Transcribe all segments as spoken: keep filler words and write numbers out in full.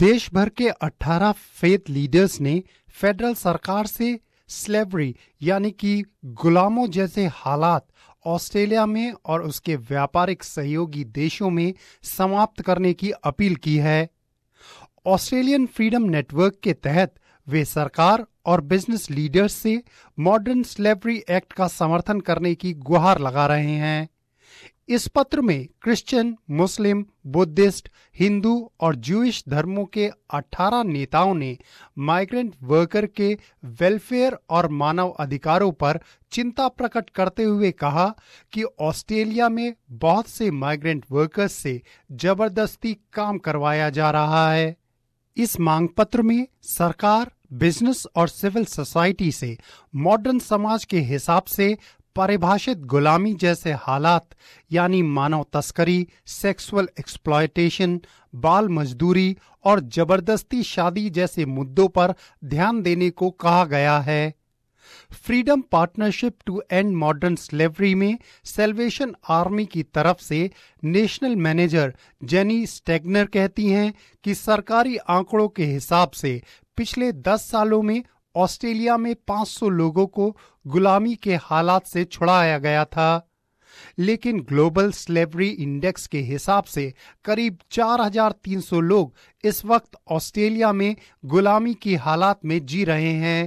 देश भर के अठारह फेथ लीडर्स ने फेडरल सरकार से स्लेवरी यानी कि गुलामों जैसे हालात ऑस्ट्रेलिया में और उसके व्यापारिक सहयोगी देशों में समाप्त करने की अपील की है। ऑस्ट्रेलियन फ्रीडम नेटवर्क के तहत वे सरकार और बिजनेस लीडर्स से मॉडर्न स्लेवरी एक्ट का समर्थन करने की गुहार लगा रहे हैं। इस पत्र में क्रिश्चियन, मुस्लिम, बुद्धिस्ट, हिंदू और ज्यूइश धर्मों के अठारह नेताओं ने माइग्रेंट वर्कर के वेलफेयर और मानव अधिकारों पर चिंता प्रकट करते हुए कहा कि ऑस्ट्रेलिया में बहुत से माइग्रेंट वर्कर्स से जबरदस्ती काम करवाया जा रहा है। इस मांग पत्र में सरकार, बिजनेस और सिविल सोसाइटी से मॉडर्न समाज के हिसाब से परिभाषित गुलामी जैसे हालात यानी मानव तस्करी, सेक्सुअल एक्सप्लॉयटेशन, बाल मजदूरी और जबरदस्ती शादी जैसे मुद्दों पर ध्यान देने को कहा गया है। Freedom partnership to end modern slavery में सेल्वेशन आर्मी की तरफ से नेशनल मैनेजर जेनी स्टेगनर कहती हैं कि सरकारी आंकड़ों के हिसाब से पिछले दस सालों में ऑस्ट्रेलिया में पाँच सौ लोगों को गुलामी के हालात से छुड़ाया गया था, लेकिन ग्लोबल स्लेवरी इंडेक्स के हिसाब से करीब चार हज़ार तीन सौ लोग इस वक्त ऑस्ट्रेलिया में गुलामी की हालात में जी रहे हैं।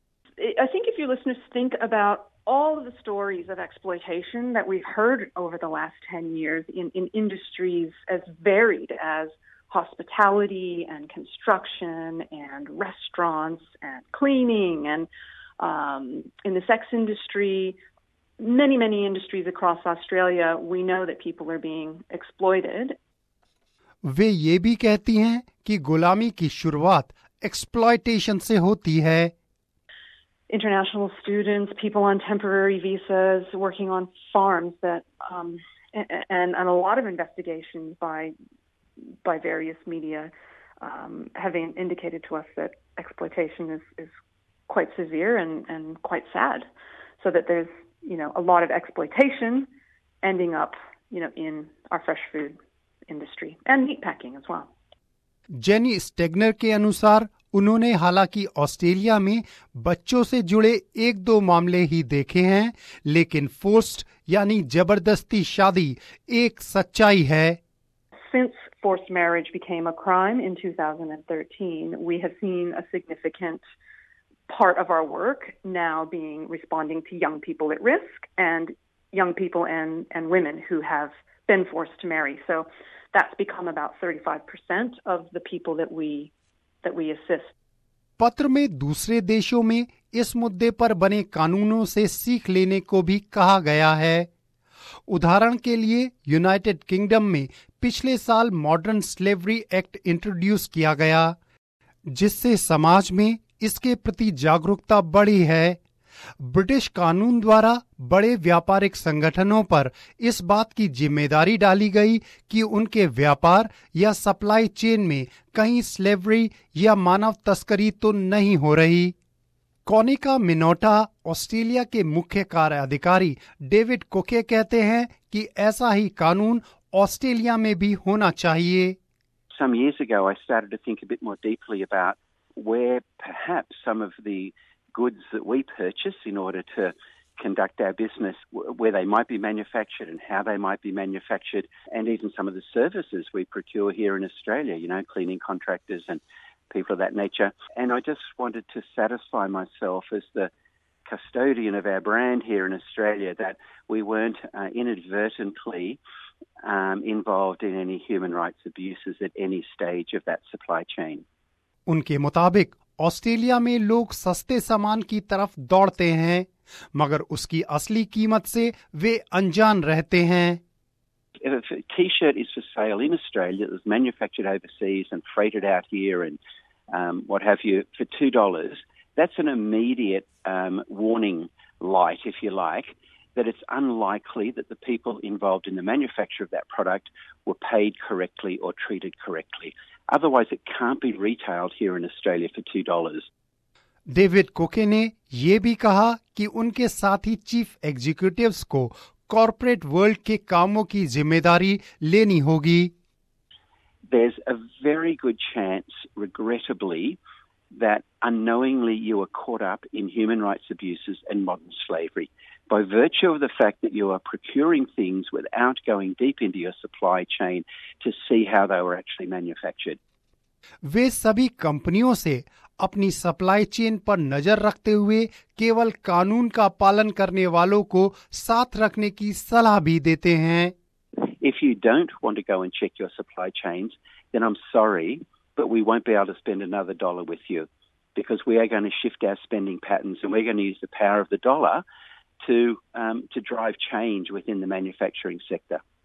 I think if your listeners think about all of the stories of exploitation that we've heard over the last ten years in, in industries as varied as hospitality and construction and restaurants and cleaning and um, in the sex industry, many, many industries across Australia, we know that people are being exploited. वे ये भी कहती हैं कि गुलामी की शुरुआत exploitation से होती है। International students, people on temporary visas, working on farms that, um, and, and a lot of investigations by by various media um, have indicated to us that exploitation is, is quite severe and, and quite sad. So that there's, you know, a lot of exploitation ending up, you know, in our fresh food industry and meatpacking as well. Jenny Stegner के अनुसार उन्होंने हालांकि Australia में बच्चों से जुड़े एक दो मामले ही देखे हैं, लेकिन फोर्स्ड यानी जबरदस्ती शादी एक सच्चाई है। Since forced marriage became a crime in two thousand thirteen, we have seen a significant part of our work now being responding to young people at risk and young people and, and women who have been forced to marry. So that's become about thirty-five percent of the people that we that we assist. पत्र में दूसरे देशों में इस मुद्दे पर बने कानूनों से सीख लेने को भी कहा गया है। उदाहरण के लिए यूनाइटेड किंगडम में पिछले साल मॉडर्न स्लेवरी एक्ट इंट्रोड्यूस किया गया, जिससे समाज में इसके प्रति जागरूकता बढ़ी है। ब्रिटिश कानून द्वारा बड़े व्यापारिक संगठनों पर इस बात की जिम्मेदारी डाली गई कि उनके व्यापार या सप्लाई चेन में कहीं स्लेवरी या मानव तस्करी तो नहीं हो रही। कॉनिका मिनोटा ऑस्ट्रेलिया के मुख्य कार्य अधिकारी डेविड कोके कहते हैं कि ऐसा ही कानून ऑस्ट्रेलिया में भी होना चाहिए। Some years ago I started to think a bit more deeply about where perhaps some of the goods that we purchase in order to conduct our business, where they might be manufactured and how they might be manufactured, and even some of the services we procure here in Australia, you know, cleaning contractors and people of that nature. And I just wanted to satisfy myself as the custodian of our brand here in Australia that we weren't uh, inadvertently um, involved in any human rights abuses at any stage of that supply chain. उनके मुताबिक Australia में लोग सस्ते सामान की तरफ दौड़ते हैं, मगर उसकी असली कीमत से वे अनजान रहते हैं। If a T-shirt is for sale in Australia, it was manufactured overseas and freighted out here and um, what have you for two dollars, that's an immediate um, warning light, if you like, that it's unlikely that the people involved in the manufacture of that product were paid correctly or treated correctly. Otherwise, it can't be retailed here in Australia for two dollars. David Coke ने ये भी कहा कि उनके साथी chief executives को corporate world के कामों की जिम्मेदारी लेनी होगी। there's a very good chance, regrettably, that unknowingly you are caught up in human rights abuses and modern slavery. By virtue of the fact that you are procuring things without going deep into your supply chain to see how they were actually manufactured. वे सभी कंपनियों से अपनी supply chain पर नजर रखते हुए केवल कानून का पालन करने वालों को साथ रखने की सलाह भी देते हैं। If you don't want to go and check your supply chains, then I'm sorry, but we won't be able to spend another dollar with you because we are going to shift our spending patterns and we're going to use the power of the dollar to um, to drive change within the manufacturing sector.